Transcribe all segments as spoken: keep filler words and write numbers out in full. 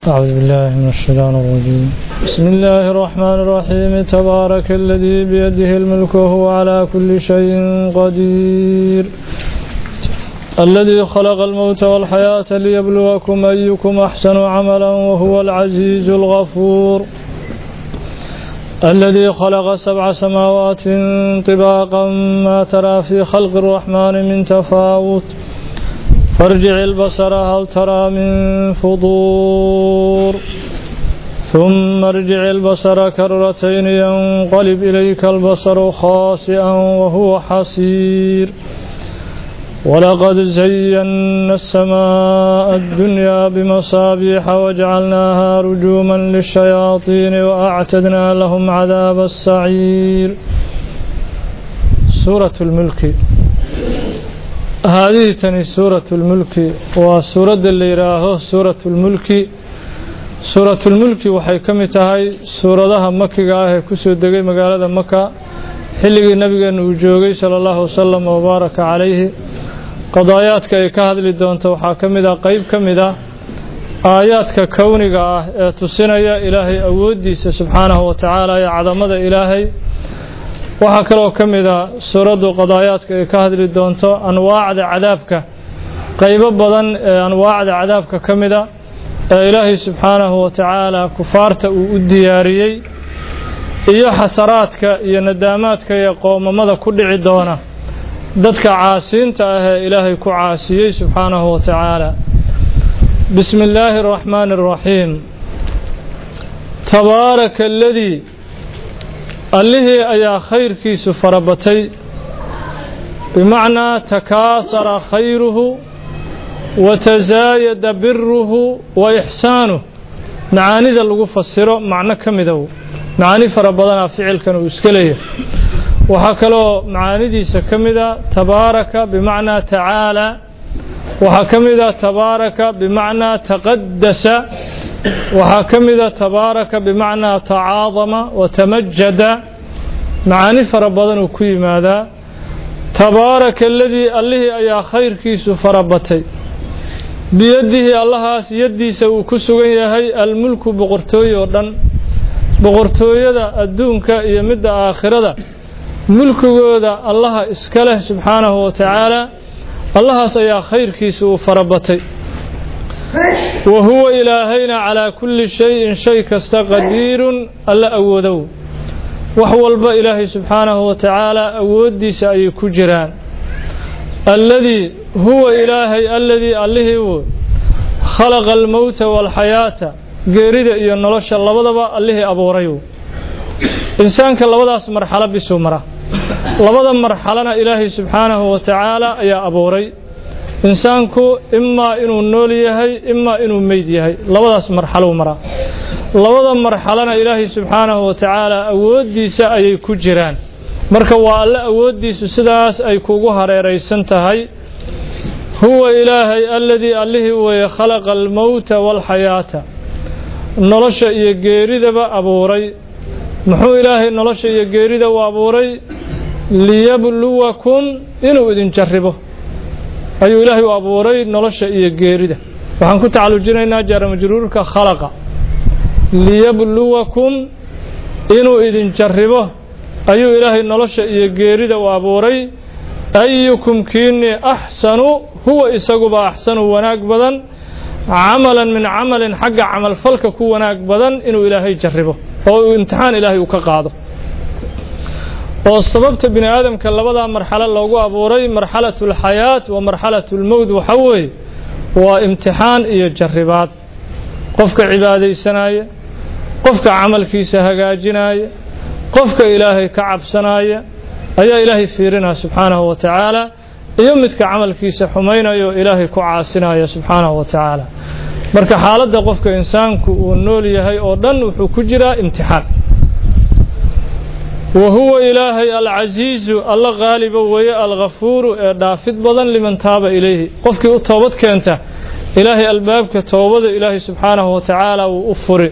أعوذ بالله من الشيطان الرجيم. بسم الله الرحمن الرحيم. تبارك الذي بيده الملك وهو على كل شيء قدير. الذي خلق الموت والحياة ليبلوكم أيكم أحسن عملا وهو العزيز الغفور. الذي خلق سبع سماوات طباقا ما ترى في خلق الرحمن من تفاوت فارجع البصر هل ترى من فطور ثم ارجع البصر كرتين ينقلب إليك البصر خاسئا وهو حسير. ولقد زينا السماء الدنيا بمصابيح وجعلناها رجوما للشياطين وأعتدنا لهم عذاب السعير. سورة الملك. هذه تني سورة الملك وسورة اللي يراه سورة الملك. سورة الملك waxay kamid tahay suuradaha makiga ah ee ku soo degay magaalada Makka xilligii nabigeena uu joogay sallallahu alayhi wasallam oo baraka calayhi. qadaayaadka ay ka hadli doonto waxaa kamid ah qayb kamid ah aayaadka kawniga ah ee tusinaya Ilaahay awoodiisa subhanahu wa ta'ala iyo cadamada Ilaahay. waxaa kaloo kamid ah suuradu qadaayaadka ay ka hadli doonto anwaacda cadaabka qaybo badan ee anwaacda cadaabka kamid ah ee Ilaahay subhanahu wa ta'ala kufaarta uu u diyaariyay iyo xasaraadka iyo nadaamaadka iyo qoomamada ku dhici doona dadka caasiinta ah ee Ilaahay ku caasiyay subhanahu wa ta'ala. bismillaahir rahmaanir rahiim. tabaaraka alladhi allihii ayaa khayrkiisu farabatay bimacnaa takaathara khayruhu wa tazaayada biruhu wa ixsaanuhu. macaanida lagu fasiro macno ka midow macaani fara badanaa ficilkan uu iska leeyahay. waxaa kaloo macaanidiisa ka mida tabaaraka bimacnaa tacaala. waxaa ka mida tabaaraka bimacnaa taqaddasa. waxaa ka mida tabaaraka bimacnaa tacaadama wa tamajada. macaani fara badan uu ku yimaadaa. tabaaraka alladii allihii ayaa khayrkiisu farabatay biyadihi allahaas yadiisa uu ku sugan yahay almulku boqortooyo oo dhan. boqortooyada adduunka iyo midda aakhirada mulkigooda allaha iska leh subxaanahu wa tacaala. allahaas ayaa khayrkiisu uu farabatay. wa huwa ilaahayna calaa kulli shayin shay kasta qadiirun alla awoodow. wax walba ilaahay subxaanahu wa tacaala awooddiisa ayay ku jiraan. alladii huwa ilaahay alladii allihii uu khalaqa almowta waalxayaata geerida iyo nolosha labadaba allihii abuuray. insaanka labadaas marxalo bisuu mara. labada marxalana ilaahay subxaanahu wa tacaala ayaa abuuray. insaanku imaa inuu nool yahay imaa inuu meyd yahay. labadaas marxalo mara. labada marxalana ilaahay subxaanahu wa tacaala awooddiisa ayay ku jiraan. marka waa alle awooddiisu sidaas ay kugu hareeraysan tahay. huwa ilaahay alladii allihii weeye khalaqa almowta waalxayaata nolosha iyo geeridaba abuuray. muxuu ilaahay nolosha iyo geerida u abuuray? liyabluwakum inuu idin jarribo ayuu ilaahay u abuuray nolosha iyo geerida. waxaan ku tacalujinaynaa jaara majruurka khalaqa. liyabluwakum inuu idin jarribo ayuu ilaahay nolosha iyo geerida u abuuray. ayukum kiini axsanu huwa isaguba axsanu wanaag badan camalan min camalin xagga camalfalka ku wanaag badan inuu ilaahay jarribo oo uu imtixaan ilaahay u ka qaado. oo sababta bini aadamka labada marxalo loogu abuuray marxalatul xayaat wa marxalatul mawd waxa weeye waa imtixaan iyo jarribaad. qofka cibaadaysanaya, qofka camalkiisa hagaajinaya, qofka ilaahay ka cabsanaya ayaa ilaahay fiirinaya subxaanahu wa tacaala iyo midka camalkiisa xumaynayo ilaahay ku caasinaya subxaanahu wa tacaala. marka xaaladda qofka insaanku uu nool yahay oo dhan wuxuu ku jiraa imtixaan. wa huwa ilaahay alcasiizu alla qaaliba weeye alghafuuru ee dhaafid badan liman taaba ilayhi. qofkii u toobad keenta ilaahay albaabka toobada ilaahay subxaanahu wa tacaala wuu u furi.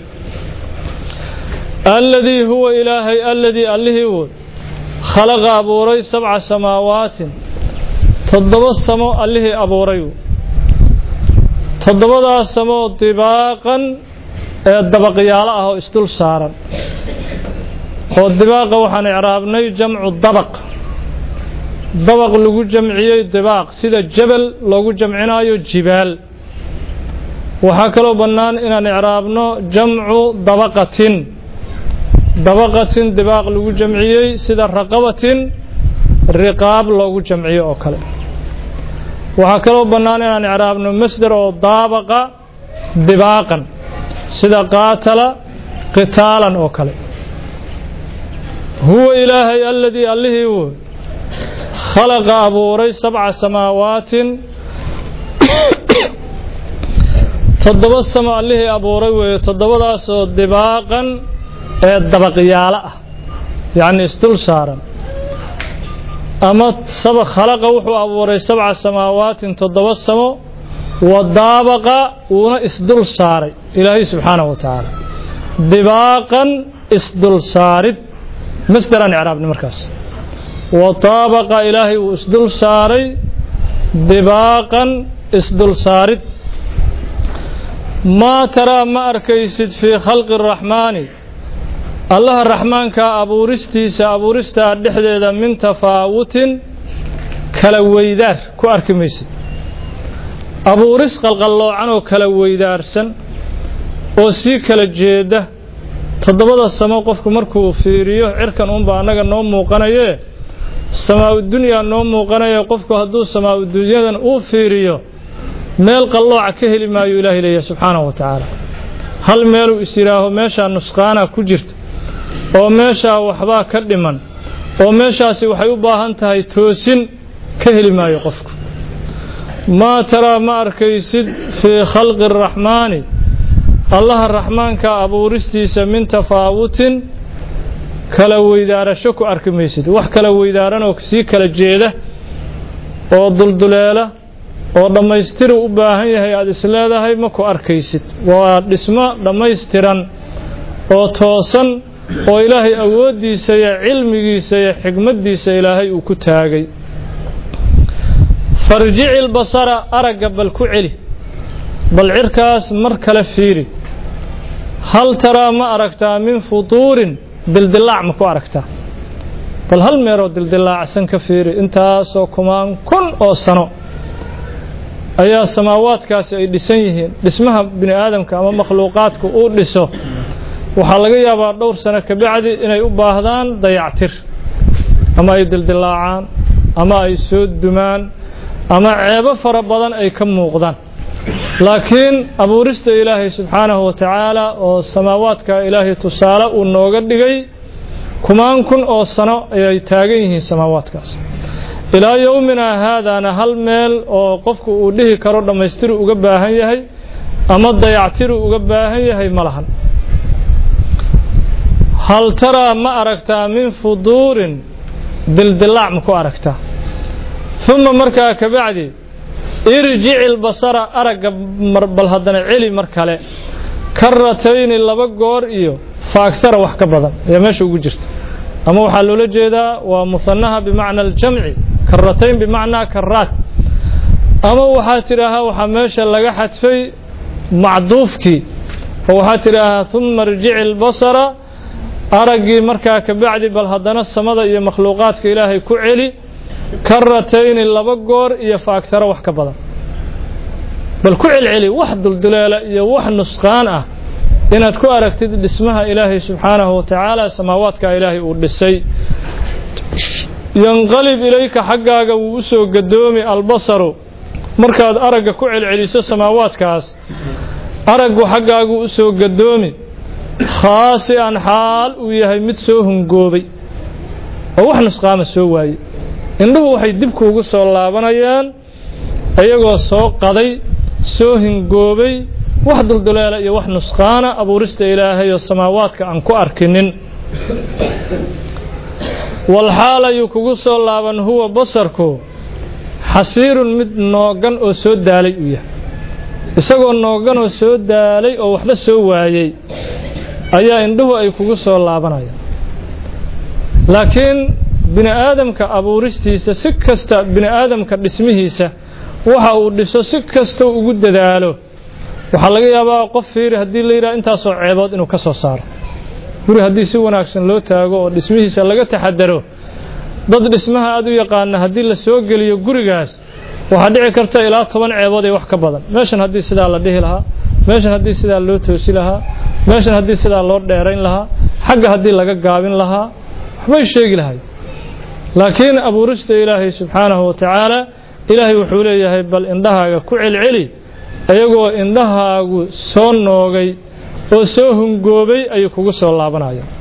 alladii huwa ilaahay alladii allihii uu khalaqa abuuray sabca samaawaatin toddoba samo allihii abuuray. toddobadaas samo dibaaqan dabaqyaalo ah oo isdul saaran oo dibaaqa waxaan i'raabnay jamcu dabaq dabaq lagu jamciyay dibaaq sida jabal loogu jamcinayo jibaal waxa kale oo banaan inaan i'raabno jamcu dabaqatin dabaqatin dibaaq lagu jamciyay sida raqabatin riqaab loogu jamciyo oo kale waxa kale oo banaan inaan i'raabno masdar oo daabaqa dibaaqan sida qaatala qitaalan oo kale huwa ilaahay alladii allihi uu khalaqa abuuray sabca samaawatin toddoba samo allihi abuuray weeye toddobadaas oo dibaaqan ee dabaqyaalo ah yacni isdul saaran ama saba khalaqa wuxuu abuuray sabca samaawatin toddoba samo wadaabaqa wuuna isdul saaray ilaahay subxaanahu wa tacaala dibaaqan isdul saarid masdaran i'raabni markaas wadaabaqa ilaahay wuu isdul saaray dibaaqan isdul saarid maa taraa ma arkaysid fii khalqi araxmaani allaha raxmaanka abuuristiisa abuuristaa dhexdeeda min tafaawutin kala weydaar ku arki maysid abuuris qalqalloocan oo kala weydaarsan oo sii kala jeeda toddobada samo qofku markuu fiiriyo cirkan uunba annaga noo muuqanayee samaa-u dunyaa noo muuqanaya qofku hadduu samaa-u dunyadan uu fiiriyo meel qallooca ka heli maayo ilaahay leeyahay subxaanahu wa tacaala hal meeluu is yidhaaho meeshaa nusqaana ku jirta oo meeshaa waxbaa ka dhiman oo meeshaasi waxay u baahan tahay toosin ka heli maayo qofku maa taraa ma arkaysid fii khalqi araxmaani allaha raxmaanka abuuristiisa min tafaawutin kala weydaarasho ku arki maysid wax kala weydaaran oo sii kala jeeda oo dulduleela oo dhammaystiru u baahan yahay aad is leedahay ma ku arkaysid waa dhismo dhammaystiran oo toosan oo ilaahay awooddiisa iyo cilmigiisa iyo xigmaddiisa ilaahay uu ku taagay farjici albasara aragga bal ku celi bal cirkaas mar kale fiiri hal taraa ma aragtaa min futuurin dildilaac ma ku aragtaa bal hal meeroo dildilaacsan ka fiiri intaasoo kumaan kun oo sano ayaa samaawaadkaasi ay dhisan yihiin dhismaha bini aadamka ama makhluuqaadku uu dhiso waxaa laga yaabaa dhowr sano ka bacdi inay u baahdaan dayactir ama ay dildilaacaan ama ay soo dumaan ama ceebo fara badan ay ka muuqdaan laakiin abuurista ilaahay subxaanahu wa tacaala oo samaawaadka ilaahay tusaale uu nooga dhigay kumaan kun oo sano ayay taagan yihiin samaawaadkaas ilaa yowminaa haadaana hal meel oo qofku uu dhihi karo dhammaystiru uga baahan yahay ama dayactiru uga baahan yahay ma lahan hal taraa ma aragtaa min fuduurin dildilaac ma ku aragtaa uma markaa ka bacdi irjici albasara aragga bal haddana celi mar kale karatayni laba goor iyo faagsara wax ka badan ayaa meesha ugu jirta ama waxaa loola jeedaa waa musannaha bimacna aljamci karatayn bimacnaa karaat ama waxaa tidhaahaa waxaa meesha laga xadfay macduufkii oo waxaa tidhaahaa uma irjici albasara araggii markaa ka bacdi bal haddana samada iyo makhluuqaadka ilaahay ku celi karatayni laba goor iyo faagsara wax ka badan bal ku celceli wax dulduleela iyo wax nusqaan ah inaad ku aragtid dhismaha ilaahay subxaanahu wa tacaala samaawaadka ilaahay uu dhisay yanqalib ilayka xaggaaga wuu u soo gadoomi albasaru markaad aragga ku celceliso samaawaadkaas araggu xaggaagu u soo gadoomi khaasi'an xaal uu yahay mid soo hungoobay oo wax nusqaama soo waaye indhuhu waxay dib kuugu soo laabanayaan iyagoo soo qaday soo hingoobay wax dulduleela iyo wax nusqaana abuurista ilaahay oo samaawaadka aan ku arkinin walxaal ayuu kugu soo laaban huwa basarku xasiirun mid noogan oo soo daalay uu yahay isagoo noogan oo soo daalay oo waxba soo waayey ayaa indhuhu ay kugu soo laabanayaan laakiin bini aadamka abuuristiisa si kasta bini aadamka dhismihiisa waxa uu dhiso si kasta ugu dadaalo waxa laga yaabaa qof fiiri hadii la yiraahdo intaas oo ceebood inuu ka soo saaro guri hadii si wanaagsan loo taago oo dhismihiisa laga taxadaro dad dhismaha aad u yaqaan hadii la soo geliyo gurigaas waxa dhici karta ilaa toban ceebood ay wax ka badan meeshan hadii sida la dhihi lahaa meeshan hadii sida loo toosi lahaa meeshan hadii sida loo dheerayn lahaa xagga hadii laga gaabin lahaa waxbay sheegi lahay laakiin abuurista ilaahay subhanahu wa ta'ala ilaahay wuxuu leeyahay bal indhahaaga ku celceli ayagoo indhahaagu soo noogay oo soo hungoobay ay kugu soo laabanayaan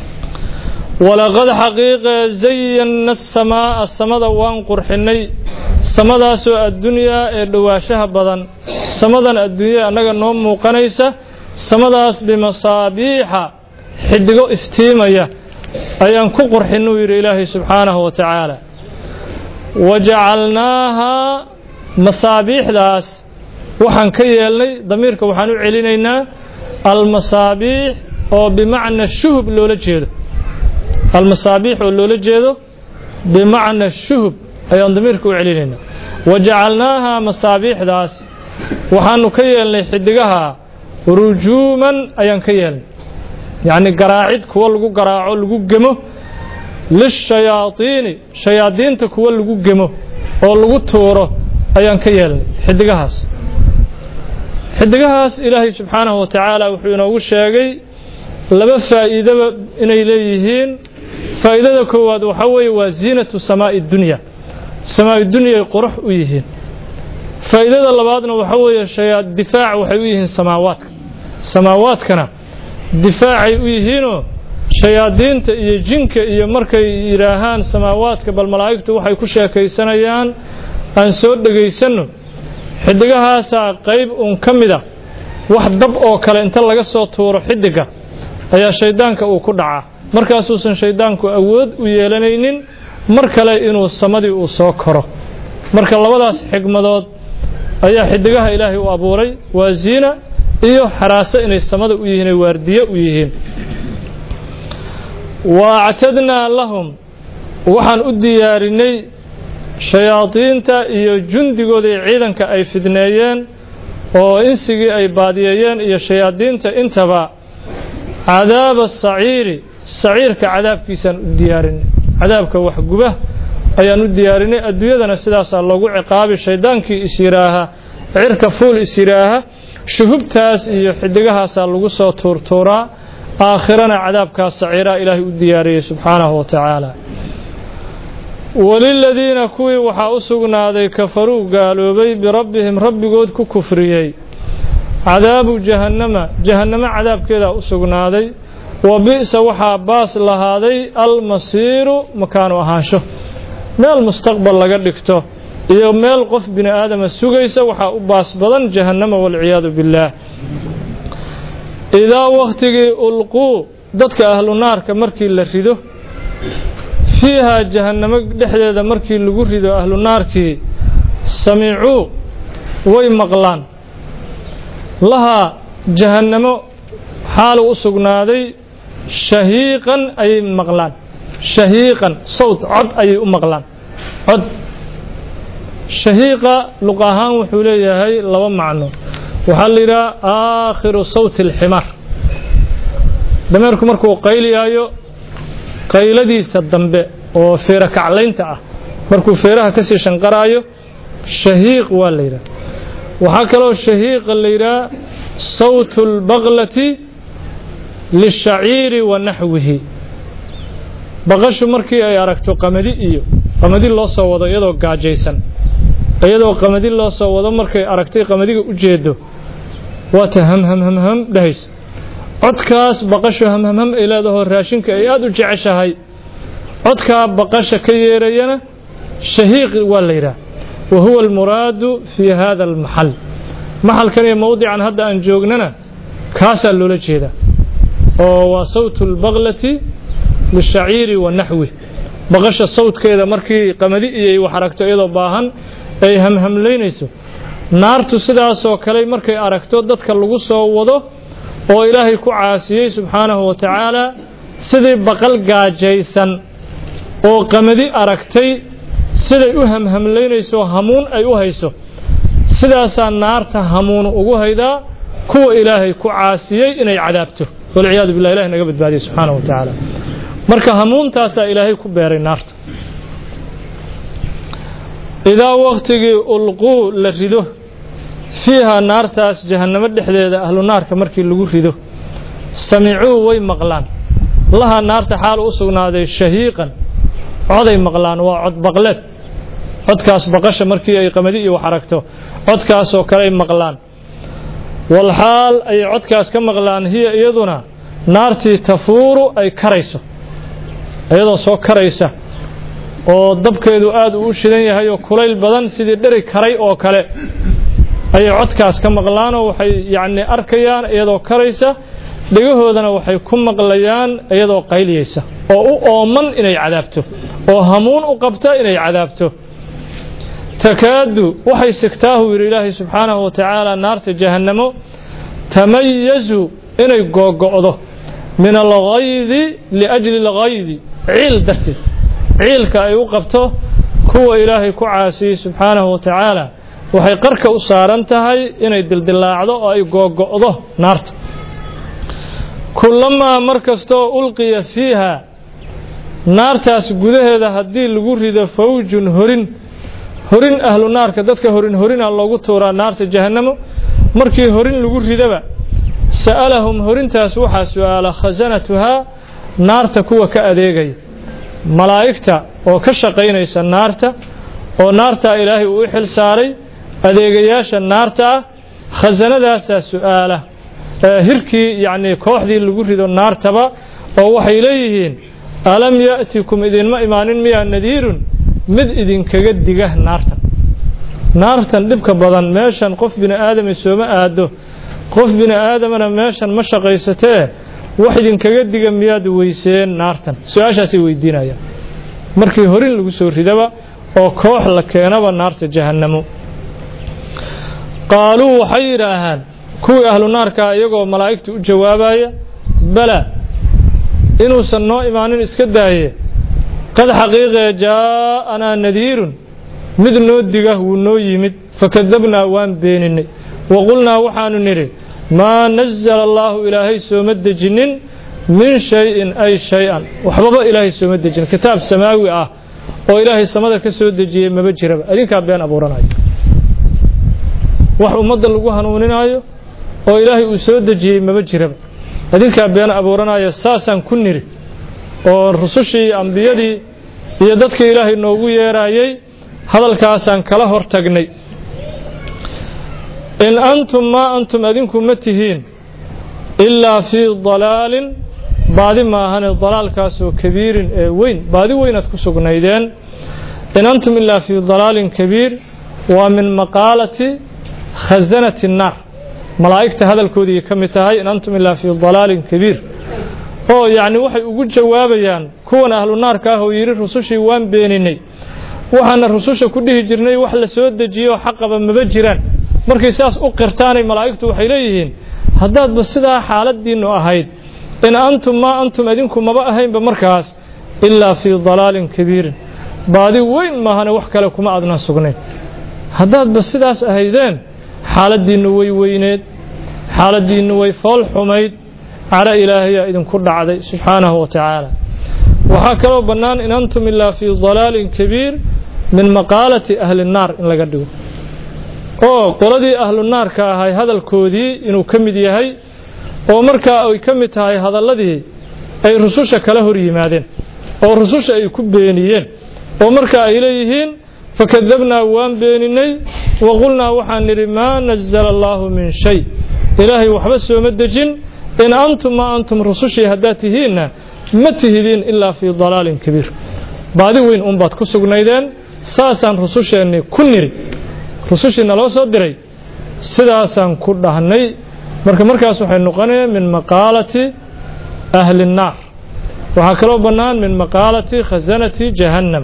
walaqad haqiiqa zayyana as-samaa as-samada waan qurxinay samadaasoo adduunyaa ee dhawaashaha badan samadan adduunyaa anaga noo muuqanaysa samadaas bimasaabiixa xidigo iftiimaya ayaan ku qurxinay yiri ilaahay subhanahu wa ta'ala waja'alnaaha masaabiixdaas waxaan ka yeelnay damiirka waxaan u celinaynaa al-masaabiix oo bimacna shuhub loola jeedo al-masaabiix oo loola jeedo bimacna shuhub ayaan damiirka u celinaynaa waja'alnaaha masaabiixdaas waxaanu ka yeelnay xidigaha rujuuman ayaan ka yeelnay yaani garaacid kuwa lagu garaaco lagu gemo lishayaatiini shayaadiinta kuwa lagu gemo oo lagu tuuro ayaan ka yeelnay xidigahaas xidigahaas ilaahay subhanahu wa ta'ala wuxuu inoogu sheegay laba faa'iido inay leeyihiin faa'iidada koowaad waxa weeye waa ziinatu samaa'i dunya samaa'i dunya qurux u yihiin faa'iidada labaadna waxa weeye shayaad difaac waxay u yihiin samaawaadka samaawaadkana difaacay u yihiinoo shayaadiinta iyo jinka iyo markay yiraahaan samaawaadka bal malaa'igtu waxay ku sheekaysanayaan aan soo dhageysano xidigahaas qayb un kamida wax dab oo kale inta laga soo tuuro xidiga ayaa shaydaanka uu ku dhacaa markaas uu san shaydaanku awood u yeelanaynin mar kale inuu samadii uu soo koro marka labadaas xigmadood ayaa xidigaha ilaahay u abuuray waa ziina iyo xaraasa inay samada u yihiin waardiye u yihiin wa'atadna lahum waxaan u diyaarinay shayaadiinta iyo jundigooda ciidanka ay fidneeyeen oo insigii ay baadiyeen iyo shayaadiinta intaba cadaab as-sa'iiri sa'iirka cadaabkiisan u diyaarinay cadaabka wax guba ayaan u diyaarinay adduunyadana sidaas loogu ciqaabi shaydaankii isiraaha cirka fuul isiraaha shuhubtaas iyo xidigahaas lagu soo tuurtuuraa aakhirana cadaabka sa'iira ilaahi u diyaariyay subhanahu wa ta'ala walilladina kuwii waxa u sugnaaday kafaruu gaaloobay birabbihim rabbigood ku kufriyay cadaabu jahannama jahannama cadaabkeeda u sugnaaday wa bi'sa waxa baas lahaaday al-masiiru makaanu ahaansho meel mustaqbal laga dhigto iyo meel qof bini aadam sugaysa waxa u baas badan jahannama wal ciyaadu billah idaa waqtigii ulquu dadka ahlu naarka markii la rido fiiha jahannama dhexdeeda markii lagu rido ahlu naarkii samiicuu way maqlaan laha jahannamo xaal u sugnaaday shahiiqan ay maqlaan shahiiqan sawt cod ay u maqlaan cod shahiiqa luqahaan wuxuu leeyahay laba macno waxa la yiraahdaa aakhiru sawti al-himar dameerku markuu qayliyaayo qayladiisa dambe oo feera kaclaynta ah markuu feeraha ka sii shanqaraayo shahiiq waa la yiraahdaa waxa kale oo shahiiq la yiraahdaa sawtu al-baghlati lish-sha'iri wa nahwihi baqashu markii ay aragto qamadi iyo qamadi loo soo wado iyadoo gaajaysan iyadoo qamadi loo soo wado markay aragtay qamadiga u jeedo waa taham ham ham ham dhahays codkaas baqasho ham ham ham ilaadaho raashinka ay aad u jeceshahay codka baqasha ka yeerayana shahiiq waa la yiraahdaa wa huwa al-muradu fi hada al-mahall mahalkan iyo mawdican hadda aan joognana kaasa loola jeeda oo waa sawtu al-baghlati lish-sha'iri wa nahwi baqasha sawtkeeda markii qamadi iyo wax aragto iyadoo baahan ay ham hamleynayso naartu sidaas oo kale markay aragto dadka lagu soo wado oo ilaahay ku caasiyay subhanahu wa ta'ala sidii baqal gaajaysan oo qamadi aragtay siday u hamhamleynayso hamuun ay u hayso sidaas naarta hamuun ugu hayda kuwa ilaahay ku caasiyay inay cadaabto wal ciyaadu billahi ilaahay naga badbaadiyo subhanahu wa ta'ala marka hamuuntaasa ilaahay ku beeray naarta idaa waqtigii ulquu la rido fiiha naartaas jahannamo dhexdeeda ahlu naarka markii lagu rido samicuu way maqlaan laha naarta xaal u sugnaaday shahiiqan coday maqlaan waa cod baqleed codkaas baqasha markii ay qamadi iyo wax aragto codkaas oo kale ay maqlaan wal xaal ay codkaas ka maqlaan hiya iyaduna naartii tafuuru ay karayso iyadoo soo karaysa oo dabkeedu aad u shidan yahay oo kulayl badan sidii dhari karay oo kale ay codkaas ka maqlaan oo waxay yaani arkayaan iyadoo karaysa dhigahoodana waxay ku maqlayaan iyadoo qayliyaysa oo u ooman inay cadaabto oo hamuun u qabta inay cadaabto takaadu waxay sigtaahu ilaahi subhanahu wa ta'ala naarta jahannamo tamayyazu inay googo'do min al-ghaydi li ajli al-ghaydi ciil darti ciilka ay u qabto kuwa ilaahay ku caasiyay subhanahu wa ta'ala waxay qarka u saaran tahay inay dildilaacdo oo ay googo'do naarta kullama markasto ulqiya fiiha naartaas gudaheeda hadii lagu rido fawjun horin horin ahlu naarka dadka horin horina loogu tuuraa naarta jahannamo markii horin lagu ridaba sa'alahum horintaas waxa su'aala khazanatuha naarta kuwa ka adeegay malaa'ikta oo ka shaqeynaysa naarta oo naarta ilaahay uu xil saaray adeegayaasha naarta khazanadaas su'aala hirkii yaani kooxdii lagu rido naartaba oo waxay leeyihiin alam yaatikum idin ma imaanin miya nadiirun mid idin kaga diga naarta naartan dibka badan meeshan qof bini aadam sooma aado qof bini aadamana meeshan ma shaqaysatee wax idin kaga diga miyaad weyseen naartan su'aashaasi weydiinaya markii horin lagu soo ridaba oo koox la keenaba naarta jahannamo qaaluu waxayrahan kuwi ahlu naarka iyagoo malaa'iktu u jawaabaya bala inuu sanoo imaanin iska daaye qad xaqiiqa jaa'ana nadiirun mid noo diga wuu noo yimid fakadabna waan beeninay waqulnaa waxaanu niri ma nazzala allahu ilaahay soo madajinin min shay'in ay shay'an waxbaba ilaahay soo madajin kitaab samaawi ah oo ilaahay samada ka soo dejiyay maba jiraba adinka been abuuranayo wax ummadda lagu hanuuninayo oo ilaahay uu soo dejiyay maba jiraba adinka been abuuranayo saasan ku niri oo rusushii ambiyadii iyo dadka ilaahay noogu yeerayay hadalkaasaan kala hortagnay in antum ma antum adinku matihiin illa fi dalaalin baadi ma ahan dalaalkaas oo kabiirin ee weyn baadi weynad ku sugnaydeen in antum illa fi dalaalin kabiir wa min maqalati khazanati an-nar malaa'ikta hadalkoodii kamid tahay in antum illa fi dalaalin kabiir oo yaani waxay ugu jawaabayaan kuwan ahlu naarka ah oo yiri rusushii waan beeninay waxaana rususha ku dhihi jirnay wax la soo dejiyo xaqaba maba jiraan markay saas u qirtaanay malaa'iktu waxay leeyihiin haddaad ba sidaa xaaladiinu ahayd in antum ma antum adinku maba ahaynba markaas illa fi dalaalin kabiir baadi weyn ma ahana wax kale kuma adna sugnayn haddaad ba sidaas ahaydeen xaaladiinu way weyneed xaaladiinu way fool xumayd ara ilaahay idinku dhacday subhanahu wa ta'ala waxa kale banaan in antum illa fi dalaalin kabiir min maqalati ahli an-nar in laga dhigo oo qoladii ahlu naarka ahay hadalkoodii inuu kamid yahay oo marka ay kamid tahay hadaladii ay rususha kala hor yimaadeen oo rususha ay ku beeniyeen oo marka ay leeyihiin fakadabna waan beeninay waqulna waxaan niri ma nazzala allahu min shay ilaahi waxba soo madajin in antum ma antum rusushi hadatihiina ma tihidin illa fi dalaalin kabiir baadi weyn um baad ku sugnaydeen saasan rususheeni ku niri rusushina loo soo diray sidaasan ku dhahnay marka markaas waxay noqonayaan min maqalati ahli an-nar waxa kale banaan min maqalati khazanati jahannam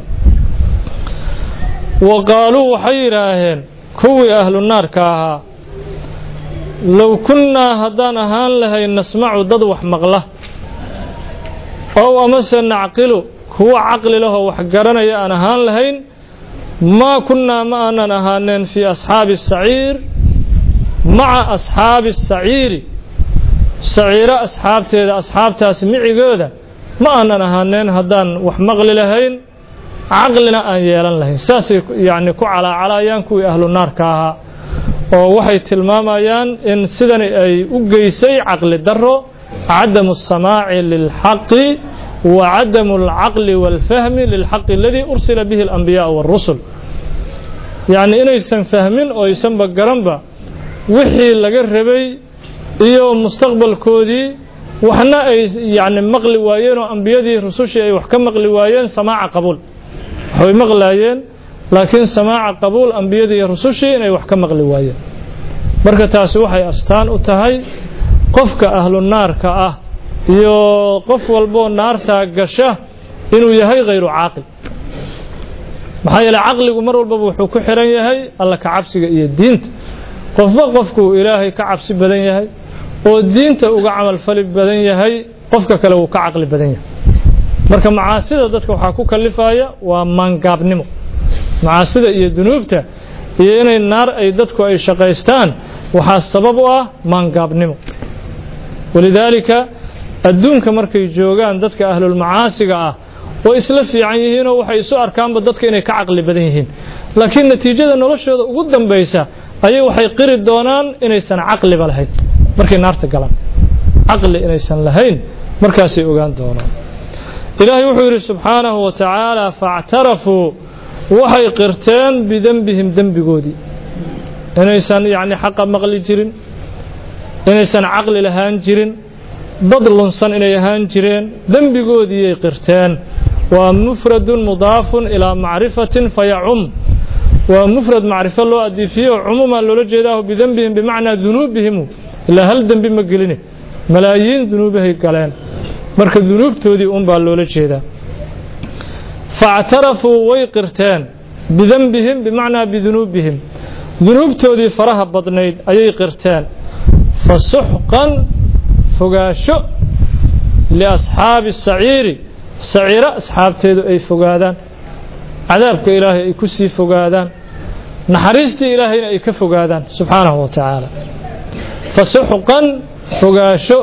وقالوا وحيراهن كوي أهل النار كاها لو كنا هدان هان لهي نسمع ضدوح مغله أو أمسا نعقل هو عقل له وحقرنا يا أنا هان لهين ما كنا ما أنا هانين في أصحاب السعير مع أصحاب السعير سعير أصحاب تيدا أصحاب تاسمعي قودا ما أننا نهانين هدان وحمغل لهين عقلنا أن يلان لهين ساسي يعني كو على علايان كو أهل النار كاها ووحي تلماميان إن سيداني أي أقيسي عقل الدرو عدم السماع للحق وعدم العقل والفهم للحق الذي أرسل به الأنبياء والرسل يعني إنه يسن فهمين أو يسن بقرنبا وحي لقربي إيو مستقبل كودي وحنا يعني مغلي وايين وأنبيادي رسوشي أي وحكم مغلي وايين سماع قبول هو مغلايين لكن سماع قبول أنبيادي رسوشي أي وحكم مغلي وايين بركة تاسوحي أستان أتهي قفك أهل النار كأه iyo qof walbo naarta gasha inuu yahay غير caaqil maxaa yeelay aqligu mar walba wuxuu ku xiran yahay alla ka cabsiga iyo diinta qofba qofku ilaahay ka cabsi badan yahay oo diinta uga amal fali badan yahay qofka kale uu ka aqli badan yahay marka macaasida dadka waxa ku kalifaya waa mangaabnimo macaasida iyo dunuubta iyo inay naar ay dadku ay shaqaystaan waxa sabab u ah mangaabnimo walidaalika adduunka markay joogaan dadka ahlul macaasiga ah oo isla fiican yihiin oo waxay isu arkaanba dadka inay ka aqli badan yihiin laakiin natiijada noloshooda ugu dambaysa ayay waxay qiri doonaan inaysan aqli lahayn markay naarta galaan aqli inaysan lahayn markaas ay ogaan doonaan ilaahay wuxuu yiri subhanahu wa ta'ala fa'tarafu waxay qirteen bidambihim dambigoodii inaysan yaani xaq maqli jirin inaysan aqli lahaan jirin بدل صن إلى هانجرين ذنب جودي قرتان ومفرد مضاف إلى معرفة فيعم ومفرد معرفة لو أدي فيه عموما لو لجده بذنبهم بمعنى ذنوبهم إلا هل ذنب مقلني ملايين ذنوبه كلام مركز ذنوب تودي أم باللو لجده فاعترفوا ويقرتان بذنبهم بمعنى بذنوبهم ذنوب تودي فرها بطنيد أي قرتان فسحقا فقاشو لأصحاب السعير سعير أصحاب تيدو أي فقادان عذابك إلهي أي كسي فقادان نحرستي إلهي أي كفقادان سبحانه وتعالى فسحقا فقاشو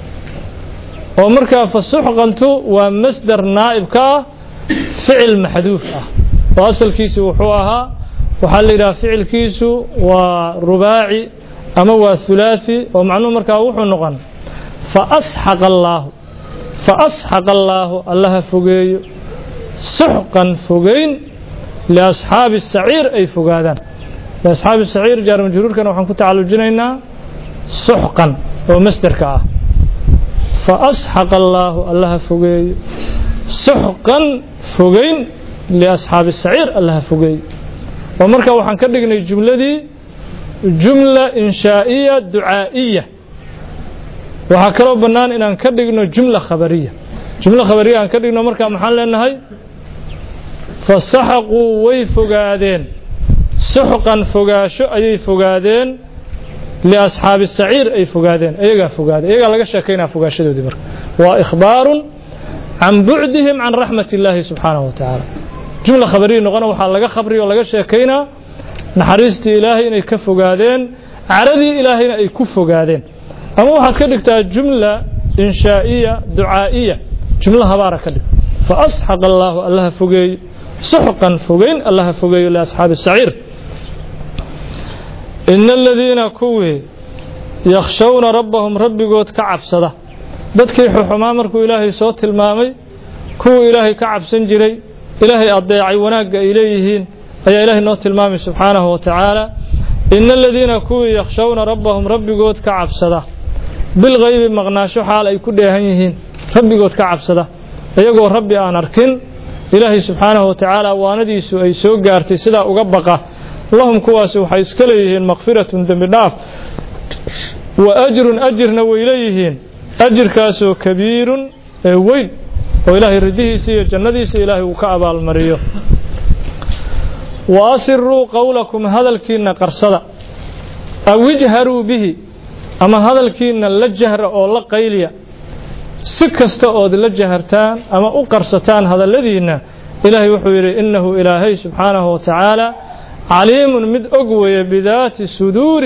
ومركا فسحقا تو ومصدر نائب كا فعل محذوف وأصل كيسو وحوها وحل إلى فعل كيسو ورباعي أما ثلاثي ومعنو مركا وحو نغن فأسحق الله فأسحق الله الله فوقي سحقا فوقين لأصحاب السعير أي فوقادان لأصحاب السعير جار مجرور كانوا وحن كنت على الجنينة سحقا ومصدر كاه فأسحق الله الله فوقي سحقا فوقين لأصحاب السعير الله فوقي ومركا وحن كدقنا الجملة دي جملة إنشائية دعائية وحكروا بنان إن كدقنا جملة خبرية جملة خبرية أن كدقنا مركا محل لأنها فسحقوا ويفقادين سحقا فقاشوا أي فقادين لأصحاب السعير أي فقادين أيها فقادين أيها لقى شاكينا فقاشدوا دي مركا وإخبار عن بعدهم عن رحمة الله سبحانه وتعالى جملة خبرية نغنى وحال لقى خبري ولقى شاكينا نحرستي إلهي إن يكفقادين عردي إلهي إن يكفقادين أما واحد كدكتها جملة إنشائية دعائية جملة هبارة كدك فأسحق الله الله فوقي سحقا فوقين الله فوقي لأصحاب السعير إن الذين كوي يخشون ربهم ربي قوت كعب صدا dadkii xumaa markuu ilaahay soo tilmaamay kuwa ilaahay ka cabsan jiray ilaahay adeecay wanaaga ay leeyihiin ayaa ilaahay noo tilmaamay subhanahu wa ta'ala innal ladina kuwa yakhshawna rabbahum rabbigood ka cabsada bil ghayb maqnaasho xaal ay ku dheehan yihiin rabbigood ka cabsada ayagoo rabbi aan arkin ilaahay subhanahu wa ta'ala waanadiisu ay soo gaartay sida uga baqa lahum kuwaas waxay iska leeyihiin maghfiratun dambi dhaaf wa ajrun ajrna way leeyihiin أجر كاسو كبير وين وإلهي رديه سي جنده سي إلهي وكأبا المريو وأسروا قولكم هذا الكين قرصدا أو اجهروا به أما هذا الكين لجهر أو لقيليا سكست أو لجهرتان أما أقرصتان هذا الذي إلهي وحوير إنه إلهي سبحانه وتعالى عليم مد أقوي بذات الصدور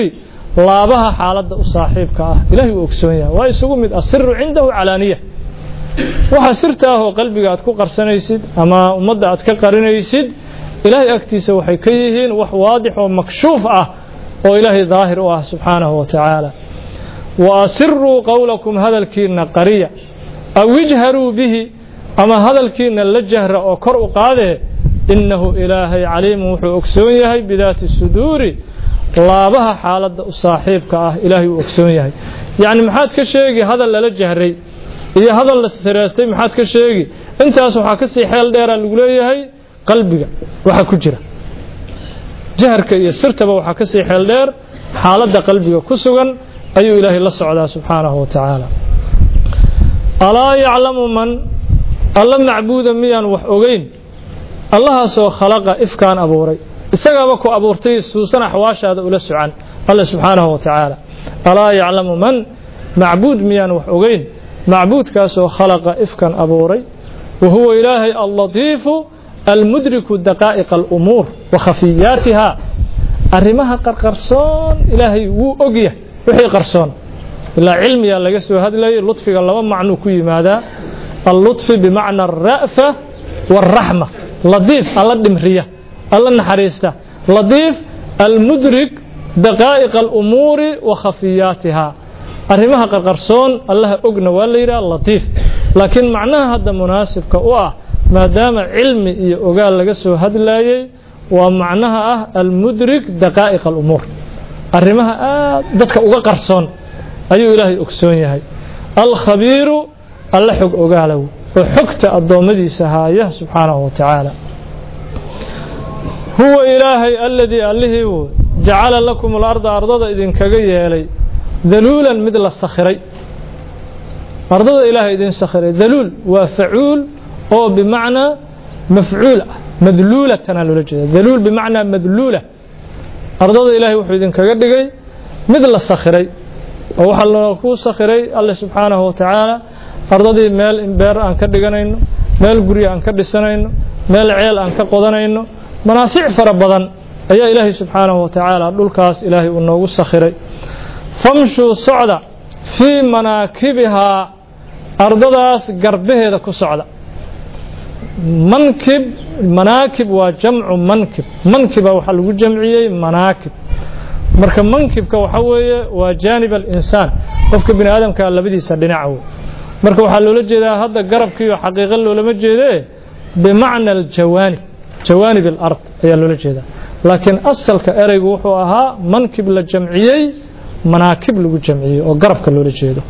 laabaha xaaladda u saaxiibka ah ilaahay uu ogsoon yahay waa isugu mid asirru cindahu calaaniya waxa sirta ah oo qalbiga aad ku qarsanaysid ama ummadda aad ka qarinaysid ilaahay agtiisa waxay ka yihiin wax waadix oo makshuuf ah oo ilaahay daahir u ah subxaanahu wa tacaala wa asirruu qowlakum hadalkiina qariya aw ijharuu bihi ama hadalkiina la jahra oo kor u qaadee innahu ilaahay caliimun wuxuu ogsoon yahay bidaati suduuri laabaha xaaladda u saaxiibka ah ilaahay uu ogsoon yahay yacni maxaad ka sheegi hadal lala jahray iyo hadal la sireestay maxaad ka sheegi intaas waxaa ka sii xeel dheeraa lagu leeyahay qalbiga waxa ku jira jaharka iyo sirtaba waxaa ka sii xeel dheer xaaladda qalbiga ku sugan ayuu ilaahay la socdaa subxaanahu wa tacaala alaa yaclamu man alla macbuuda miyaan wax ogeyn allahaasoo khalaqa ifkaan abuuray isagaaba ku abuurtay suusan axwaashaada ula socan alla subxaanahu wa tacaala alaa yaclamu man macbuud miyaan wax ogeyn macbuudkaasoo khalaqa ifkan abuuray wa huwa ilaahay allatiifu almudriku daqaa'iqa alumuur wa khafiyaatiha arrimaha qarqarsoon ilaahay wuu ogyahay wixii qarsoon ilaa cilmiga laga soo hadlayay lutfiga laba macnuu ku yimaadaa allutfi bimacna alra'fa waalraxma latiif alla dhimriya alla naxariista latiif almudrik daqaa'iqa alumuuri wa khafiyaatiha arrimaha qarqarsoon allaha ogna waa la yidhaha latiif laakiin macnaha hadda munaasibka u ah maadaama cilmi iyo ogaal laga soo hadlayay waa macnaha ah almudrik daqaa'iq alumuur arrimaha aad dadka uga qarsoon ayuu ilaahay ogsoon yahay alkhabiiru alla xog ogaalow oo xogta addoommadiisa haaya subxaanahu wa tacaala huwa ilaahay alladii allihii jacala lakum alarda ardada idinkaga yeelay daluulan mid la sakhiray ardada ilaahay idin sakhiray daluul waa facuul oo bimacnaa mafcuul ah madluulatana loola jeeda daluul bimacnaa madluula ardada ilaahay wuxuu idinkaga dhigay mid la sakhiray oo waxaa loo ku sakhiray alle subxaanahu wa tacaala ardadii meel beer aan ka dhiganayno meel guri aan ka dhisanayno meel ceel aan ka qodanayno manaafic fara badan ayaa ilaahay subxaanahu wa tacaala dhulkaas ilaahay uu noogu sakhiray famshuu socda fii manaakibihaa ardadaas garbaheeda ku socda mankib manaakib waa jamcu mankib mankiba waxaa lagu jamciyey manaakib marka mankibka waxa weeye waa jaanib alinsaan qofka bini aadamka labadiisa dhinac wey marka waxaa loola jeedaa hadda garabkiiyo xaqiiqa loolama jeedee bimacna aljawaanib jawaanib alard ayaa loola jeedaa laakiin asalka ereygu wuxuu ahaa mankib la jamciyey manaakib lagu jamciyey oo garabka loola jeedo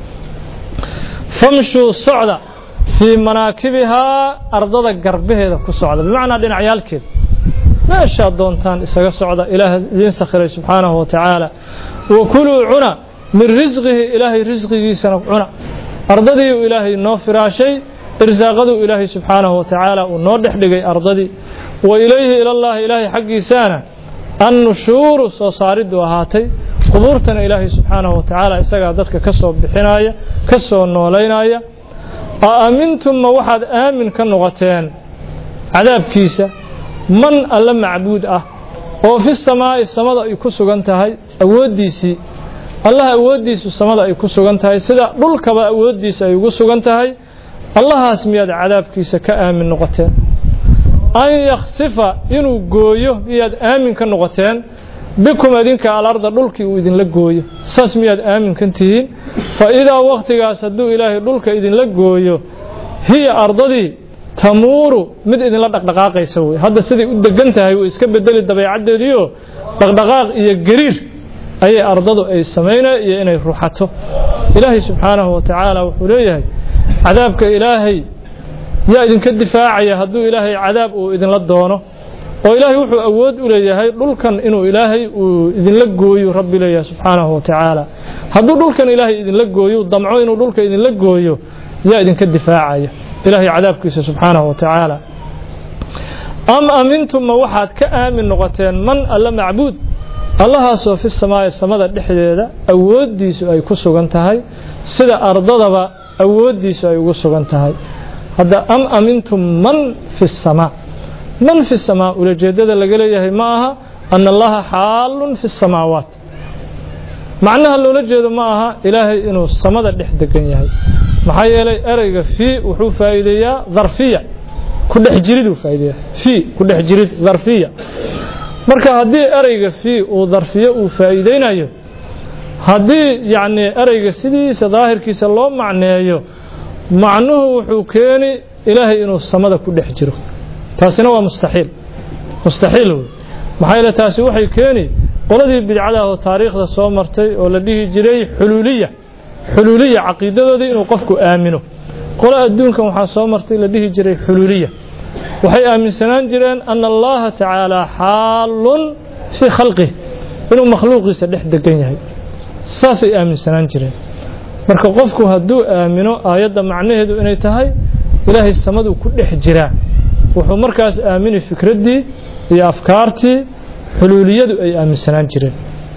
famshuu socda fii manaakibihaa ardada garbaheeda ku socda bimacnaa dhinacyaalkeeda meeshaad doontaan isaga socda ilaah idiin sakhiray subxaanahu wa tacaala wa kuluu cuna min risqihi ilaahay risqigiisana cuna ardadii uu ilaahay noo firaashay irsaaqaduu ilaahay subxaanahu wa tacaala uu noo dhex dhigay ardadii wa ilayhi ilallaahi ilaahay xaggiisaana annushuuru soo saariddu ahaatay qubuurtana ilaahay subxaanahu wa tacaala isagaa dadka ka soo bixinaya ka soo noolaynaya a aamintum ma waxaad aamin ka noqoteen cadaabkiisa man alla macbuud ah oo fi samaa'i samada ay ku sugan tahay awooddiisii allaha awooddiisu samada ay ku sugan tahay sida dhulkaba awooddiisa ay ugu sugan tahay allahaas miyaad cadaabkiisa ka aamin noqoteen an yakhsifa inuu gooyo miyaad aamin ka noqoteen bikum adinka alarda dhulkii uu idinla gooyo saas miyaad aamin kan tihiin fa idaa waqtigaas hadduu ilaahay dhulka idinla gooyo hiya ardadii tamuuru mid idinla dhaqdhaqaaqaysa wey hadda siday u degan tahay way iska bedeli dabeecaddeediio dhaqdhaqaaq iyo gariir ayay ardadu ay samaynay iyo inay ruuxato ilaahay subxaanahu wa tacaala wuxuu leeyahay cadaabka ilaahay yaa idinka difaacaya hadduu ilaahay cadaab uu idinla doono oo ilaahay wuxuu awood u leeyahay dhulkan inuu ilaahay uu idinla gooyo rabbi leeyahay subxaanahu wa tacaala hadduu dhulkan ilaahay idinla gooyo damco inuu dhulka idinla gooyo yaa idinka difaacaya ilaahay cadaabkiisa subxaanahu wa tacaala am amintum ma waxaad ka aamin noqoteen man alla macbuud allahaasoo fi samaa'i samada dhexdeeda awooddiisu ay ku sugan tahay sida ardadaba awooddiisu ay ugu sugan tahay hadda am amintum man fi samaa man fi samaa ulajeedada laga leeyahay ma aha ana allaha xaalun fi samaawaat macnaha loola jeedo ma aha ilaahay inuu samada dhex degan yahay maxaa yeelay erayga fi wuxuu faa'iideeyaa dharfiya ku dhex jirid uu faa'iideeyaa fi ku dhex jirid dharfiya marka haddii erayga fi uu dharfiyo uu faa'iideynayo haddii yacni erayga sidiisa daahirkiisa loo macneeyo macnuhu wuxuu keeni ilaahay inuu samada ku dhex jiro taasina waa mustaxiil mustaxiil maxaa yeelay taasi waxay keeni qoladii bidcada oo taariikhda soo martay oo la dhihi jiray xuluuliya xuluuliya caqiidadoodii inuu qofku aamino qola adduunkan waxaa soo martay la dhihi jiray xuluuliya waxay aaminsanaan jireen anna allaha tacaala xaalun fii khalqihi inuu makhluuqiisa dhex degan yahay saasay aaminsanaan jireen marka qofku hadduu aamino aayadda macnaheedu inay tahay ilaahay samaduu ku dhex jiraa wuxuu markaas aamini fikraddii iyo afkaartii xuluuliyadu ay aaminsanaan jireen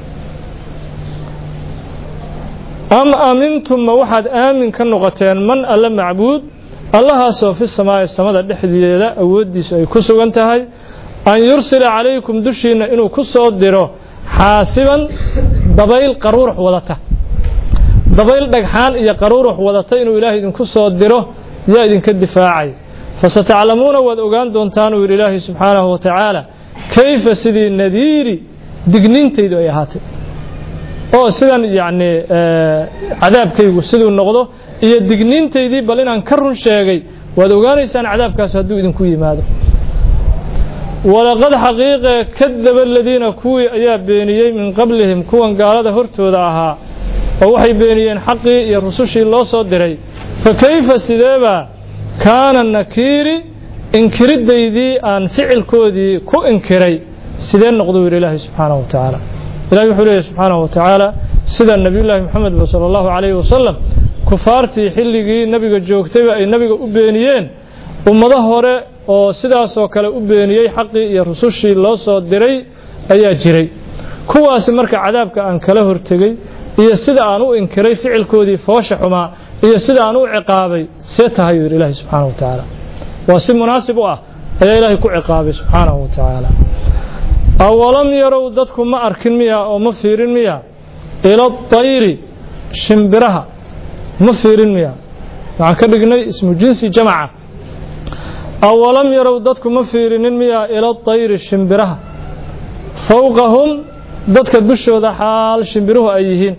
am amintum ma waxaad aamin ka noqoteen man alla macbuud allahaasoo fi samaa'i samada dhexdeeda awooddiisu ay ku sugan tahay an yursila calaykum dushiinna inuu ku soo diro xaasiban dabayl qaruurux wadata dabayl dhagxaan iyo qaruurux wadata inuu ilaahay idinku soo diro yaa idinka difaacay fasataclamuuna waad ogaan doontaan uu yidhi ilaahay subxaanahu wa tacaala kayfa sidii nadiiri dignintaydu ay ahaatay oo sidan yacni cadaabkaygu siduu noqdo iyo digniintaydii bal inaan ka run sheegay waad ogaanaysaan cadaabkaas hadduu idinku yimaado walaqad xaqiiqe kadaba aladiina kuwii ayaa beeniyey min qablihim kuwan gaalada hortooda ahaa oo waxay beeniyeen xaqii iyo rusushii loo soo diray fa kayfa sideeba kaana nakiiri inkiridaydii aan ficilkoodii ku inkiray sidee noqdo yidhi ilaahay subxaanahu wa tacaala ilahay wuxuu leeyahy subxaanahu wa tacaala sida nabiyullaahi moxamed sala allahu calayhi wasalam kufaartii xilligii nabiga joogtayba ay nabiga u beeniyeen ummado hore oo sidaasoo kale u beeniyey xaqii iyo rusushii loo soo diray ayaa jiray kuwaasi marka cadaabka aan kala hortegey iyo sida aan u inkiray ficilkoodii foosha xumaa iyo sida aan u ciqaabay see tahay yidhi ilaahay subxaanahu wa tacaala waa si munaasib u ah ayaa ilaahay ku ciqaabay subxaanahu wa tacaala awalam yarow dadku ma arkin miya oo ma fiirin miya ila tayri shimbiraha ma fiirin miya waxaan ka dhignay ismu jinsi jamaca awalam yarow dadku ma fiirinin miya ila tayri shimbiraha fawqahum dadka dushooda xaal shimbiruhu ay yihiin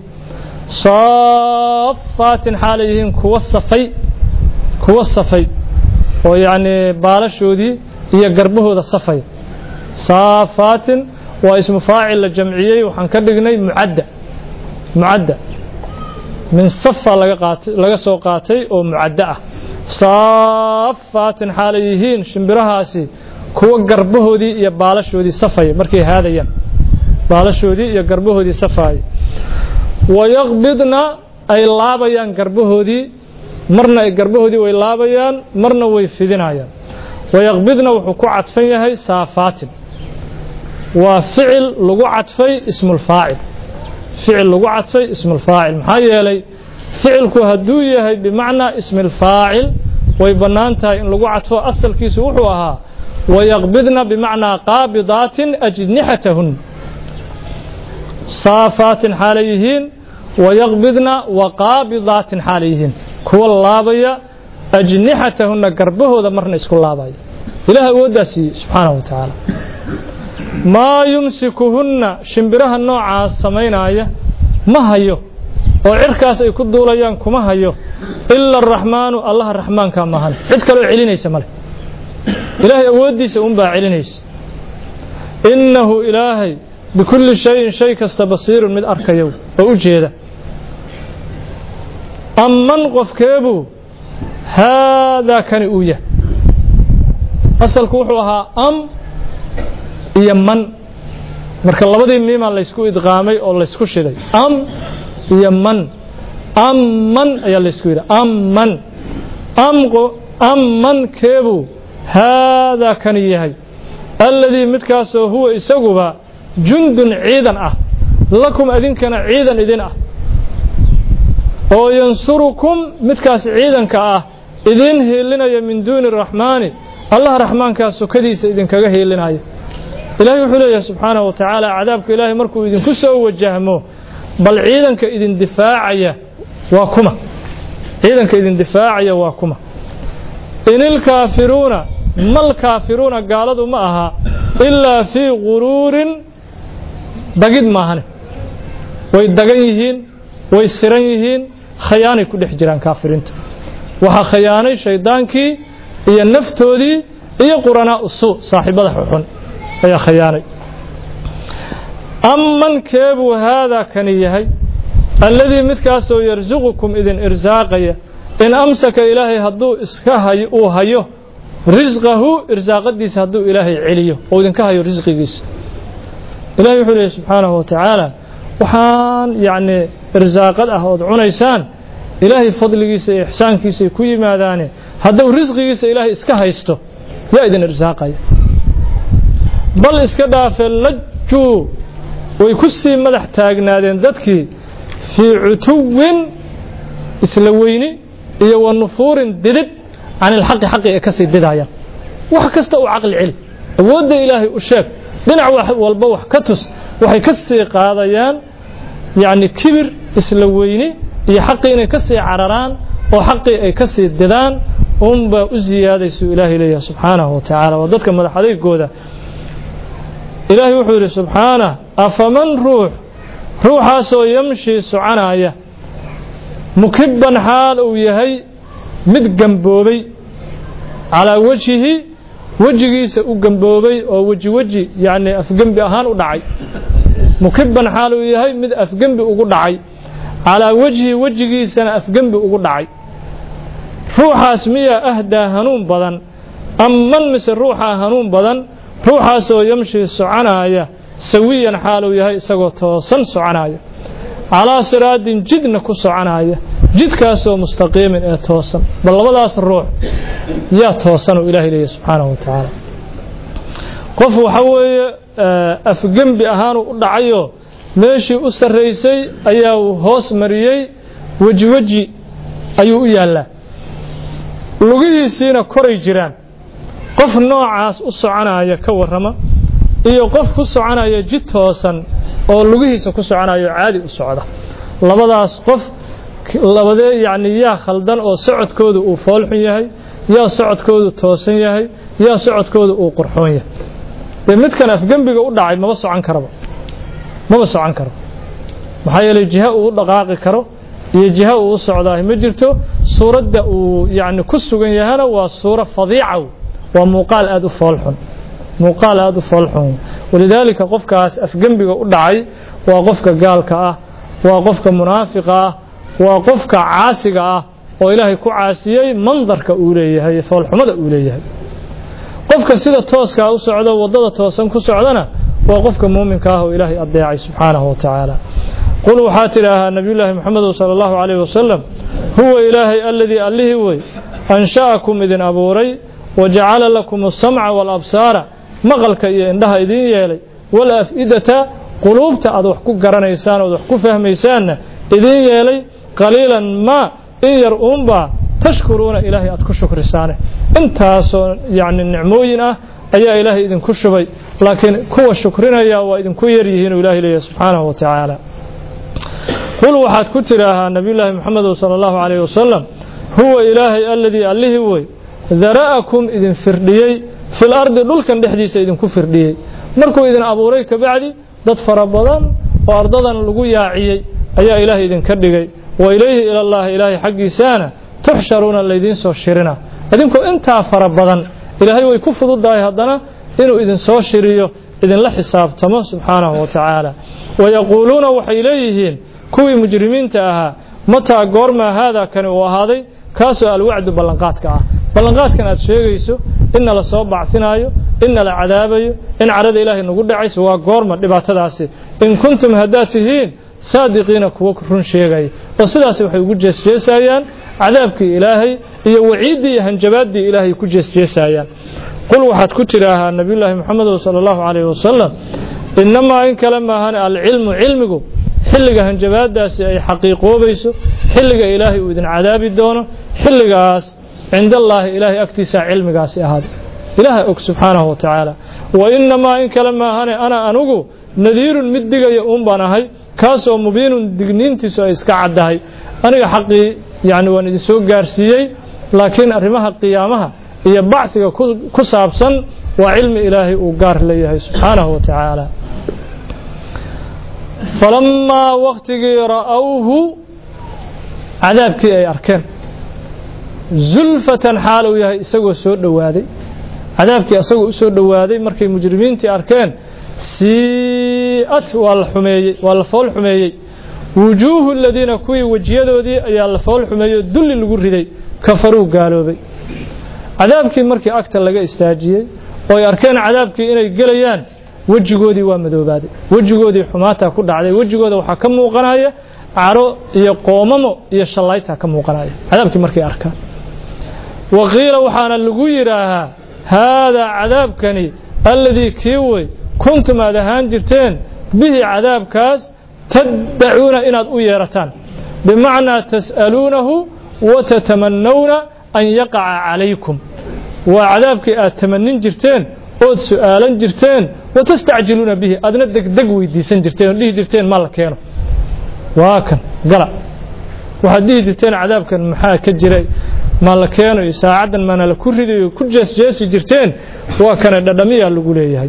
saafaatin xaalay yihiin kuwa safay kuwa safay oo yacni baalashoodii iyo garbahooda safay saafaatin waa ismu faacil la jamciyey waxaan ka dhignay mucadda mucadda min safa laga qaatay laga soo qaatay oo mucadda ah saafaatin xaalay yihiin shimbirahaasi kuwa garbahoodii iyo baalashoodii safaya markay haadayaan baalashoodii iyo garbahoodii safaya wayaqbidna ay laabayaan garbahoodii marna ay garbahoodii way laabayaan marna way fidinayaan wayaqbidna wuxuu ku cadfan yahay saafaatin waa ficil lagu cadfay ismul faacil ficil lagu cadfay ismul faacil maxaa yeelay ficilku hadduu yahay bimacnaa ismil faacil way bannaan tahay in lagu cadfo asalkiisu wuxuu ahaa wayaqbidna bimacnaa qaabidaatin ajnixatahun saafaatin xaalay yihiin wayaqbidna waqaabidaatin xaalay yihiin kuwa laabaya ajnixatahunna garbahooda marna isku laabaya ilaah awooddaa siiyey subxaanahu wa tacaala maa yumsikuhunna shimbiraha noocaas samaynaya ma hayo oo cirkaas ay ku duulayaan kuma hayo ila araxmaanu allaha raxmaankaa maahan cid kaloo celinaysa male ilaahay awooddiisa unbaa celinaysa innahu ilaahay bikulli shayin shay kasta basiirun mid arkayow oo u jeeda amman qofkeebuu haadaa kani uu yahay asalku wuxuu ahaa am iyo man marka labadii miimaa laysku idqaamay oo laysku shiday am iyo man amman ayaa laysku yidhi amman amqo amman keebuu haadaa kani yahay alladii midkaasoo huwa isaguba jundun ciidan ah lakum adinkana ciidan idin ah oo yansurukum midkaas ciidanka ah idin heelinaya min duuni raxmaani allah raxmaankaa sokadiisa idinkaga heelinaya ilaahay wuxuu leeyahay subxaanahu wa tacaala cadaabka ilaahay markuu idinku soo wajahmo بل عيدنك إذن دفاعية وكما عيدنك إذن دفاعية وكما إن الكافرون ما الكافرون قالوا معها إلا في غرور دقيد معهن ويدقيهين ويسرينيهين خياني كل حجران كافرين وها خياني شيطانكي هي النفتودي هي قرناء السوء صاحب الححن هي خياني أمن كيبو هذا كنيهي الذي مثكاسو يرزقكم إذن إرزاقيا إن أمسك إلهي هدو إسكاهي أوهيو رزقه إرزاق ديس هدو إلهي عليو وإذن كهيو رزق ديس إلهي يقول سبحانه وتعالى وحان يعني إرزاق الأهود عنيسان إلهي فضل جيس إحسان كيس كوي ماذاني هدو رزق جيس إلهي إسكاها يستو يا إذن إرزاقي بل إسكدا في اللجو ويكسي مدح تاقنادين ذاتكي في عتو إسلويني إيو النفور ددد عن الحق حقي أكسي ددايا وحكستو عقل علم ود إلهي أشاك دنع والبوح كتس وحي كسي قاضيان يعني كبر إسلويني iyo xaqi inay ka sii cararaan oo xaqi ay ka sii didaan umba u ziyaadayso ilaahay leeyahay subhanahu wa ta'ala wa dadka madaxadeygooda ilaahay wuxuu yiri subhana afaman ruux ruuxaasoo yamshi sucanaya mukibban xaal uu yahay mid gamboobay ala wajhihi wajigiisa u gamboobay oo waji waji yani afgambi ahaan u dhacay mukibban xaal uu yahay mid afgambi ugu dhacay على وجهه وجهي سنة أفجنب أقول روحا اسمية أهدى هنون بدن أمن مثل روحا هنون بدن روحا سو يمشي سعنايا سويا حاله يهي سقو توصن سعنايا على صراط جدنا كسعنايا جد كاسو مستقيم توصن بل بلاس الروح يا توصن إلهي لي سبحانه وتعالى قفوا حوي أفجنب أهانو دعيو meeshii u sareysay ayaa uu hoos mariyay waji waji ayuu u yaalaa lugihiisina koray jiraan qof noocaas u soconaya ka warama iyo qof ku soconaya jid toosan oo lugihiisa ku soconayo caadi u socda labadaas qof labadee yaani yaa khaldan oo socodkoodu uu foolxun yahay yaa socodkoodu toosan yahay yaa socodkoodu uu qurxoon yahay midkan afgambiga u dhacay ma socon karaba ما بسعن كرو محايل الجهة ودقائق كرو يجهة وصعداه مجرته صورة دا يعني كسو جنيهنا والصورة فظيعة ومقال أدو فالحون مقال أدو فالحون ولذلك قفك أفجنبي ودعي وقفك قال كأه وقفك منافقة وقفك عاسقة وإلهي كعاسية منظر كأوليه هي فالحون أوليه قفك سيدة توسك وصعده وضد توسن كسعدنا وقفك مؤمن كاه إلهي أضيعي سبحانه وتعالى قلوا حاتلها نبي الله محمد صلى الله عليه وسلم هو إلهي الذي أله هو أنشأكم إذن أبوري وجعل لكم السمع والأبصار مغلك إنها إذن يلي والأفئدة قلوبت أضحكو قرن إيسان وضحكو فهم إيسان إذن يلي قليلا ما إن يرؤون با تشكرون إلهي أتكو شكر إسانه انتاسو يعني النعموين أي إلهي إذن كشبي لكن كو شكرنا يا وإذن كو يريهين إلهي لي سبحانه وتعالى قل وحد كترها نبي الله محمد صلى الله عليه وسلم هو إلهي الذي أله هو ذرأكم إذن فرديي في الأرض دولكا دحديس إذن كفرديي مركو إذن أبوريك بعدي ضد فربضان وأرضاً لقو ياعيي أي إلهي إذن كردقي وإليه إلى الله إلهي حقي سانة تحشرون الذين سوشرنا إذنكو انتا فربضان إلهي ويكفض الداي هدنا إنه إذن سوشريو إذن لا حساب تمام سبحانه وتعالى ويقولون وحيليهين كوي مجرمين تاها متى قرما هذا كان وهذا كاسو الوعد بلنقاتك بلنقاتك أنت شيغيسو إن لا سو بعثنايو إن لا عذابيو إن عرض إلهي نقول دعيس waa goorma dhibaatadaasi in kuntum hadatihin saadiqiina kuwa run sheegay oo sidaas waxay ugu jeesjeesayaan cadaabkii ilaahay iyo waciidii hanjabaadii ilaahay ku jeesjeesayaan qul waxaad ku tiraahaa nabiyullaahi maxamed sallallahu alayhi wasallam inma in kalama han al ilmu ilmigu xilliga hanjabaadaasi ay xaqiiqoobayso xilliga ilaahay uu idin cadaabi doono xilligaas عند الله إلهي أكتسى علمك هذا إلهي أك سبحانه وتعالى وإنما إن كلمة هنا أنا أنقو نذير مدقى يؤم بناهي kaasoo mubiinun digniintiisu ay iska caddahay aniga xaqii yani waan idin soo gaarsiiyey laakiin arrimaha qiyaamaha iyo bacsiga ku saabsan waa cilmi ilaahay uu gaar leeyahay subxaanahu wa tacaala falamaa waqtigii ra'awhu cadaabkii ay arkeen zulfatan xaal uu yahay isagoo soo dhowaaday cadaabkii isagoo u soo dhowaaday markay mujrimiintii arkeen sii'at waa la xumeeyey waa la fool xumeeyey wujuuhu aladiina kuwii wejiyadoodii ayaa la fool xumeeyey dulli lagu riday kafaruu gaaloobay cadaabkii markii agta laga istaajiyey oo ay arkeen cadaabkii inay gelayaan wejigoodii waa madoobaaday wejigoodii xumaataa ku dhacday wejigooda waxaa ka muuqanaya caro iyo qoomamo iyo shallaytaa ka muuqanaya cadaabkii markay arkaan waqiila waxaana lagu yidhaahaa haadaa cadaabkani alladii kii wey kuntum aad ahaan jirteen bihi cadaabkaas taddacuuna inaad u yeerataan bimacnaa tas'aluunahu watatamannawna an yaqaca calaykum waa cadaabkii aad tamanin jirteen ood su'aalan jirteen watastacjiluuna bihi aadna degdeg weydiisan jirteen oo dhihi jirteen ma la keeno waa kan gala waxaad dhihi jirteen cadaabkan maxaa ka jiray ma la keeno iyo saacaddan maana la ku ridayo ku jeesjeesi jirteen waa kana dhadhamiyaa lagu leeyahay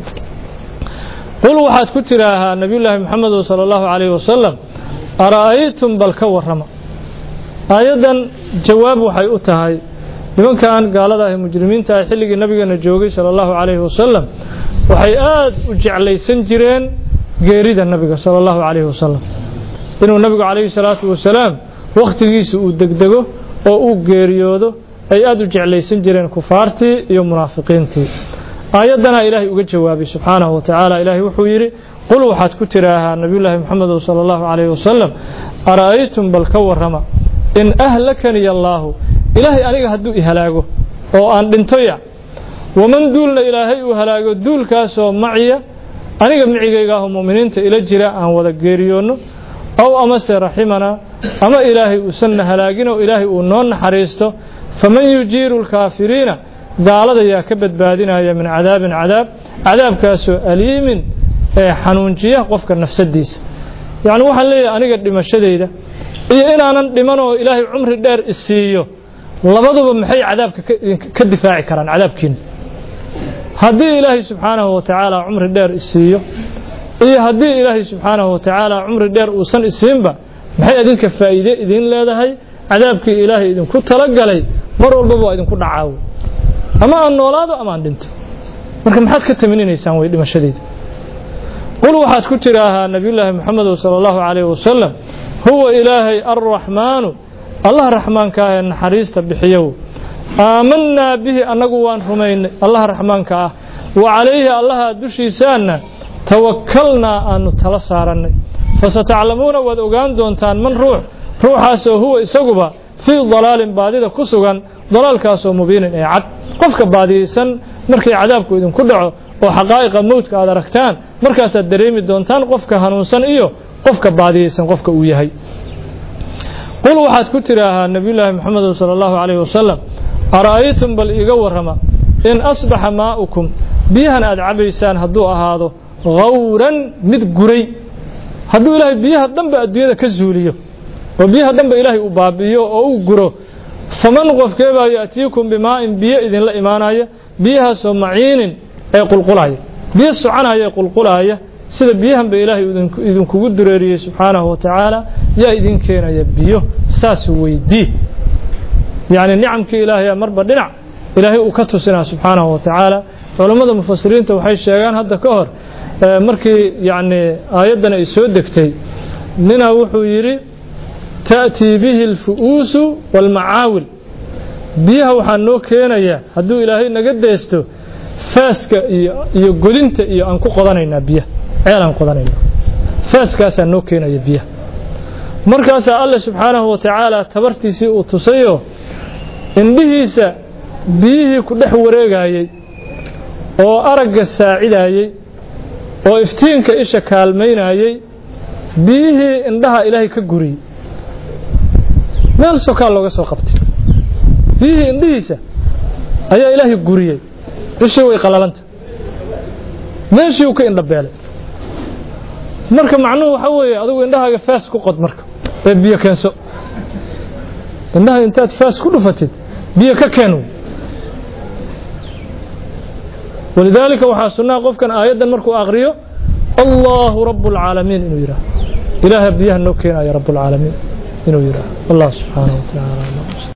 qul waxaad ku tiraahaa nabiyullaahi maxamed sala allahu calayhi wasalam ara'aytum bal ka warrama aayaddan jawaab waxay u tahay nimankan gaalada ah mujrimiinta ah xilligii nabigeena joogay sala allahu calayhi wasalam waxay aad u jeclaysan jireen geerida nabiga sala allahu calayhi wasalam inuu nabigu calayhi salaatu wasalaam wakhtigiisa uu degdego oo uu geeriyoodo ay aad u jeclaysan jireen kufaartii iyo munaafiqiintii aayaddana ilaahay uga jawaabay subxaanahu wa tacaala ilaahay wuxuu yidhi qul waxaad ku tiraahaa nabiyullaahi maxamed sala allahu calayhi wasalam ara'aytum bal ka warrama in ahlakaniya allaahu ilaahay aniga hadduu i halaago oo aan dhintoya waman duulna ilaahay uu halaago duulkaasoo maciya aniga micigaygaahoo mu'miniinta ila jira aan wada geeriyoonno aw amase raximanaa ama ilaahay uusanna halaagin oo ilaahay uu noo naxariisto faman yujiiru alkaafiriina gaalada yaa ka badbaadinaya min cadaabin cadaab cadaabkaasoo aliimin ee xanuunjiya qofka nafsadiisa yacni waxaan leeyahay aniga dhimashadayda iyo inaanan dhiman oo ilaahay cumri dheer isiiyo labaduba maxay cadaabka ka difaaci karaan cadaabkiina haddii ilaahay subxaanahu wa tacaala cumri dheer isiiyo iyo haddii ilaahay subxaanahu wa tacaala cumri dheer uusan isiinba maxay idinka faa'iide idin leedahay cadaabkii ilaahay idinku talagalay mar walbaba waa idinku dhacaawo ama aan noolaado ama aan dhinto marka maxaad ka tamininaysaan way dhimashadayda qul waxaad ku tiraahaa nabiyullaahi maxamed sala allahu calayhi wasalam huwa ilaahay arraxmaanu allah raxmaanka ah ee naxariista bixiyow aamannaa bihi annagu waan rumaynay allah raxmaanka ah wa calayhi allaha dushiisaanna tawakkalnaa aanu tala saarannay fasataclamuuna waad ogaan doontaan man ruux ruuxaasoo huwa isaguba fii dalaalin baadida ku sugan dalaalkaasoo mubiinin ee cad qofka baadiyeysan markii cadaabku idinku dhaco oo xaqaa'iqa mowdka aad aragtaan markaasaad dareemi doontaan qofka hanuunsan iyo qofka baadiyeysan qofka uu yahay qul waxaad ku tiraahaa nabiyullaahi maxamed sala allahu calayhi wasalam ara'aytum bal iiga warrama in asbaxa maa'ukum biyahan aad cabaysaan hadduu ahaado gawran mid guray hadduu ilaahay biyaha dhanba adduunyada ka zuuliyo oo biyaha dhanba ilaahay uu baabi'iyo oo uu guro faman qofkee baa ya'tiikum bimaa'in biyo idinla imaanaya biyahaasoo maciinin ee qulqulaya biyo soconaya ee qulqulaya sida biyahan ba ilaahay idinkugu dureeriyey subxaanahu wa tacaala yaa idin keenaya biyo saas weydii yacni nicamkii ilaahay marba dhinac ilaahay uu ka tusinaa subxaanahu wa tacaala culammada mufasiriinta waxay sheegaan hadda ka hor markii yacni aayaddan ay soo degtay nina wuxuu yidhi ta'tii bihi alfu'uusu waalmacaawil biyaha waxaa noo keenaya hadduu ilaahay naga deesto faaska iyo iyo godinta iyo aan ku qodanaynaa biyaha ceel aan qodanaynaa faaskaasaa noo keenaya biyaha markaasaa alle subxaanahu wa tacaala tabartiisii uu tusayo indhihiisa biyihii ku dhex wareegayey oo aragga saacidayey oo iftiinka isha kaalmaynayey biyihii indhaha ilaahay ka guriyey meel sokaa looga soo qabtay biyihii indhihiisa ayaa ilaahay guriyey ishii way qalalanta meeshii uu ka indhabeelay marka macnuhu waxa weeye adigu indhahaaga faas ku qod marka ee biyo keenso indhaha intaad faas ku dhufatid biyo ka keeno ولذلك waxaa sunnah qofkan aayadan markuu aqriyo Allahu rabbul alamin inuu yiraahdo ilaaha biyaha noo keenaya rabbul alamin inuu yiraahdo Allah subhanahu wa ta'ala